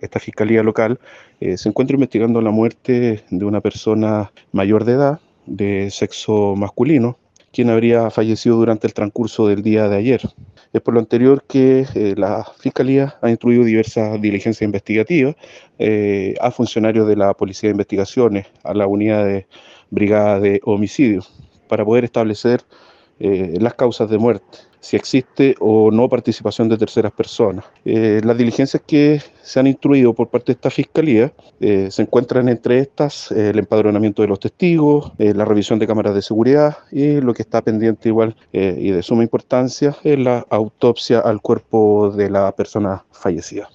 esta fiscalía local se encuentra investigando la muerte de una persona mayor de edad, de sexo masculino, quien habría fallecido durante el transcurso del día de ayer. Es por lo anterior que la Fiscalía ha instruido diversas diligencias investigativas a funcionarios de la Policía de Investigaciones, a la unidad de Brigada de Homicidio, para poder establecer las causas de muerte, si existe o no participación de terceras personas. Las diligencias que se han instruido por parte de esta Fiscalía se encuentran entre estas el empadronamiento de los testigos, la revisión de cámaras de seguridad y lo que está pendiente igual y de suma importancia es la autopsia al cuerpo de la persona fallecida.